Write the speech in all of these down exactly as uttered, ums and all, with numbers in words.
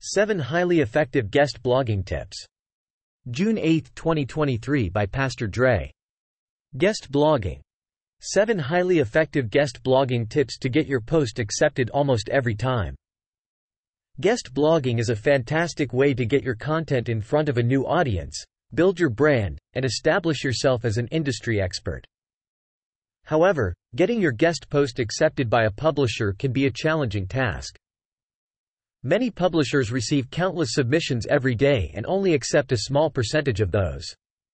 seven Highly Effective Guest Blogging Tips. June eighth, twenty twenty-three by Pastor Dre. Guest blogging. seven Highly Effective Guest Blogging Tips to get your post accepted almost every time. Guest blogging is a fantastic way to get your content in front of a new audience, build your brand, and establish yourself as an industry expert. However, getting your guest post accepted by a publisher can be a challenging task. Many publishers receive countless submissions every day and only accept a small percentage of those.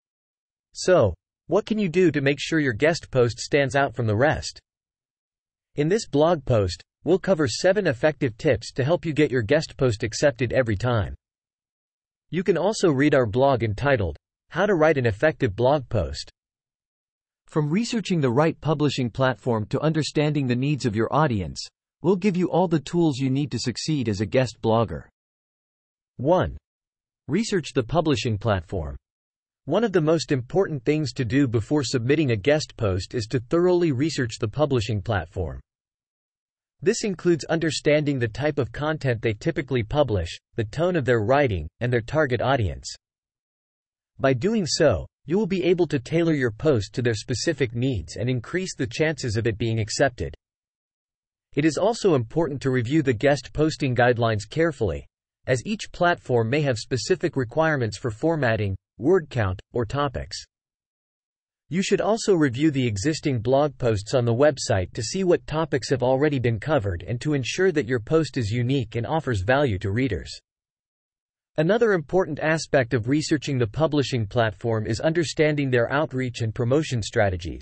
So, what can you do to make sure your guest post stands out from the rest? In this blog post, we'll cover seven effective tips to help you get your guest post accepted every time. You can also read our blog entitled, How to Write an Effective Blog Post. From researching the right publishing platform to understanding the needs of your audience, we'll give you all the tools you need to succeed as a guest blogger. one. Research the publishing platform. One of the most important things to do before submitting a guest post is to thoroughly research the publishing platform. This includes understanding the type of content they typically publish, the tone of their writing, and their target audience. By doing so, you will be able to tailor your post to their specific needs and increase the chances of it being accepted. It is also important to review the guest posting guidelines carefully, as each platform may have specific requirements for formatting, word count, or topics. You should also review the existing blog posts on the website to see what topics have already been covered and to ensure that your post is unique and offers value to readers. Another important aspect of researching the publishing platform is understanding their outreach and promotion strategies.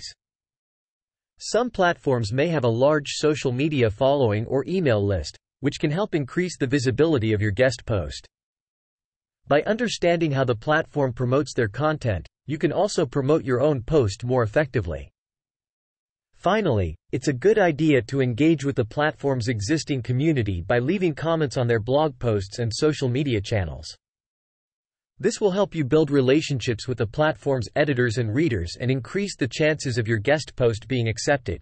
Some platforms may have a large social media following or email list, which can help increase the visibility of your guest post. By understanding how the platform promotes their content, you can also promote your own post more effectively. Finally, it's a good idea to engage with the platform's existing community by leaving comments on their blog posts and social media channels. This will help you build relationships with the platform's editors and readers and increase the chances of your guest post being accepted.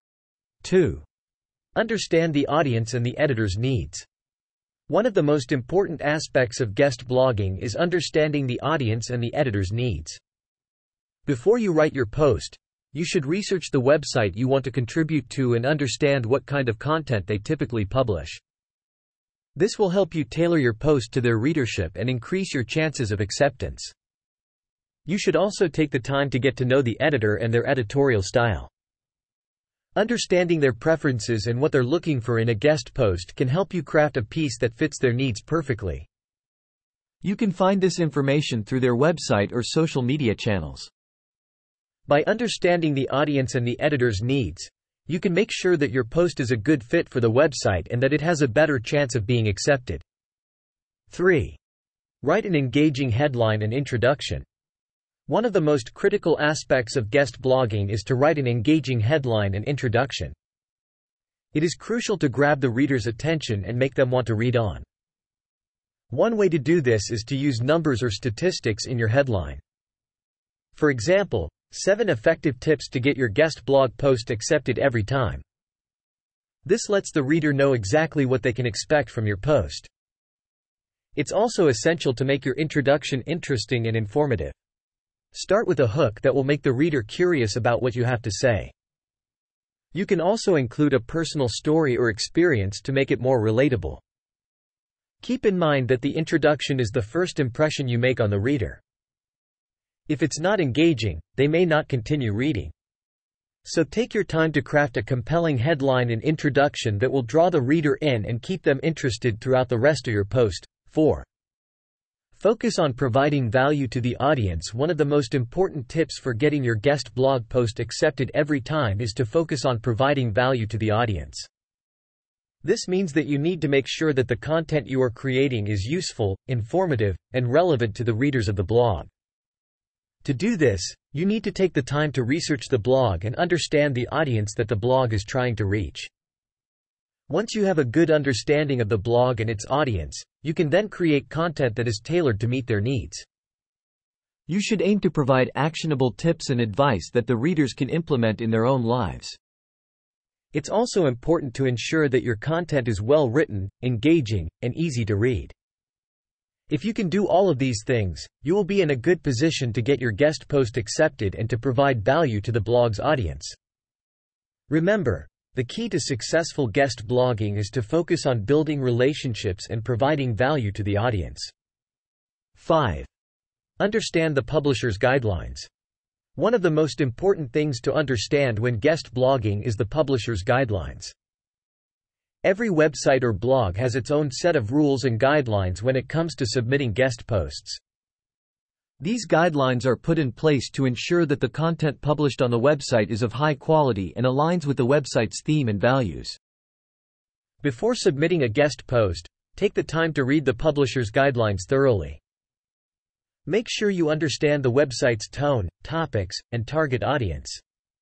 two. Understand the audience and the editor's needs. One of the most important aspects of guest blogging is understanding the audience and the editor's needs. Before you write your post, you should research the website you want to contribute to and understand what kind of content they typically publish. This will help you tailor your post to their readership and increase your chances of acceptance. You should also take the time to get to know the editor and their editorial style. Understanding their preferences and what they're looking for in a guest post can help you craft a piece that fits their needs perfectly. You can find this information through their website or social media channels. By understanding the audience and the editor's needs, you can make sure that your post is a good fit for the website and that it has a better chance of being accepted. three. Write an engaging headline and introduction. One of the most critical aspects of guest blogging is to write an engaging headline and introduction. It is crucial to grab the reader's attention and make them want to read on. One way to do this is to use numbers or statistics in your headline. For example, seven effective tips to get your guest blog post accepted every time. This lets the reader know exactly what they can expect from your post. It's also essential to make your introduction interesting and informative. Start with a hook that will make the reader curious about what you have to say. You can also include a personal story or experience to make it more relatable. Keep in mind that the introduction is the first impression you make on the reader. If it's not engaging, they may not continue reading. So take your time to craft a compelling headline and introduction that will draw the reader in and keep them interested throughout the rest of your post. four. Focus on providing value to the audience. One of the most important tips for getting your guest blog post accepted every time is to focus on providing value to the audience. This means that you need to make sure that the content you are creating is useful, informative, and relevant to the readers of the blog. To do this, you need to take the time to research the blog and understand the audience that the blog is trying to reach. Once you have a good understanding of the blog and its audience, you can then create content that is tailored to meet their needs. You should aim to provide actionable tips and advice that the readers can implement in their own lives. It's also important to ensure that your content is well written, engaging, and easy to read. If you can do all of these things, you will be in a good position to get your guest post accepted and to provide value to the blog's audience. Remember, the key to successful guest blogging is to focus on building relationships and providing value to the audience. five. Understand the publisher's guidelines. One of the most important things to understand when guest blogging is the publisher's guidelines. Every website or blog has its own set of rules and guidelines when it comes to submitting guest posts. These guidelines are put in place to ensure that the content published on the website is of high quality and aligns with the website's theme and values. Before submitting a guest post, take the time to read the publisher's guidelines thoroughly. Make sure you understand the website's tone, topics, and target audience.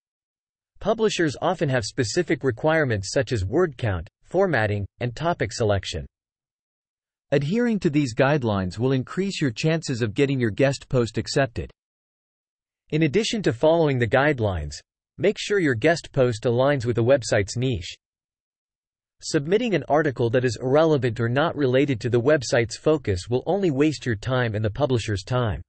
Publishers often have specific requirements such as word count, formatting, and topic selection. Adhering to these guidelines will increase your chances of getting your guest post accepted. In addition to following the guidelines, make sure your guest post aligns with the website's niche. Submitting an article that is irrelevant or not related to the website's focus will only waste your time and the publisher's time.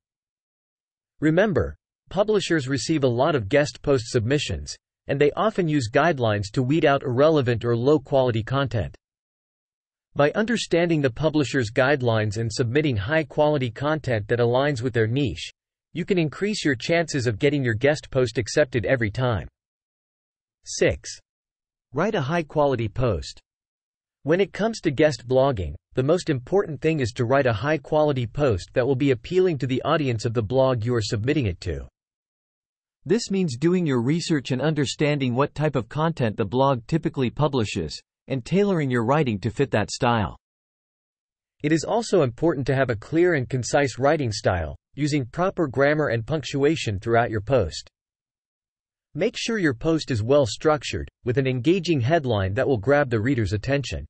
Remember, publishers receive a lot of guest post submissions, and they often use guidelines to weed out irrelevant or low-quality content. By understanding the publisher's guidelines and submitting high-quality content that aligns with their niche, you can increase your chances of getting your guest post accepted every time. six. Write a high-quality post. When it comes to guest blogging, the most important thing is to write a high-quality post that will be appealing to the audience of the blog you are submitting it to. This means doing your research and understanding what type of content the blog typically publishes, and tailoring your writing to fit that style. It is also important to have a clear and concise writing style, using proper grammar and punctuation throughout your post. Make sure your post is well structured, with an engaging headline that will grab the reader's attention.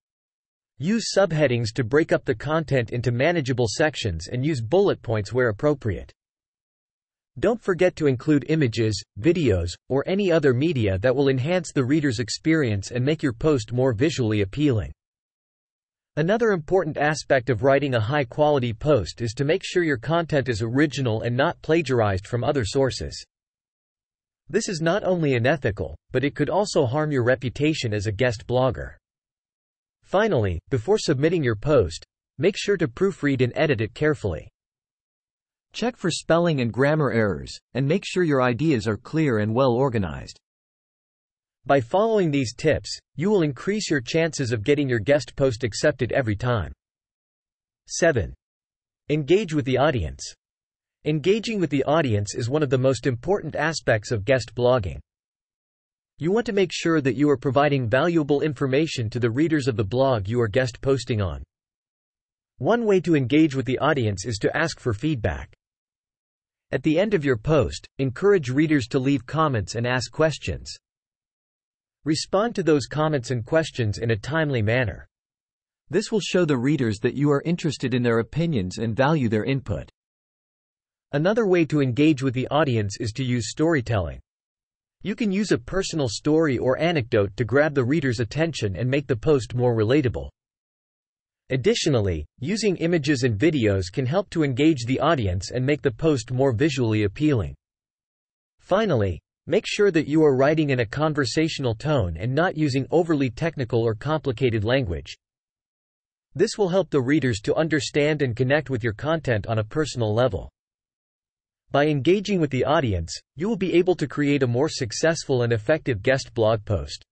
Use subheadings to break up the content into manageable sections and use bullet points where appropriate. Don't forget to include images, videos, or any other media that will enhance the reader's experience and make your post more visually appealing. Another important aspect of writing a high-quality post is to make sure your content is original and not plagiarized from other sources. This is not only unethical, but it could also harm your reputation as a guest blogger. Finally, before submitting your post, make sure to proofread and edit it carefully. Check for spelling and grammar errors, and make sure your ideas are clear and well organized. By following these tips, you will increase your chances of getting your guest post accepted every time. seven. Engage with the audience. Engaging with the audience is one of the most important aspects of guest blogging. You want to make sure that you are providing valuable information to the readers of the blog you are guest posting on. One way to engage with the audience is to ask for feedback. At the end of your post, encourage readers to leave comments and ask questions. Respond to those comments and questions in a timely manner. This will show the readers that you are interested in their opinions and value their input. Another way to engage with the audience is to use storytelling. You can use a personal story or anecdote to grab the reader's attention and make the post more relatable. Additionally, using images and videos can help to engage the audience and make the post more visually appealing. Finally, make sure that you are writing in a conversational tone and not using overly technical or complicated language. This will help the readers to understand and connect with your content on a personal level. By engaging with the audience, you will be able to create a more successful and effective guest blog post.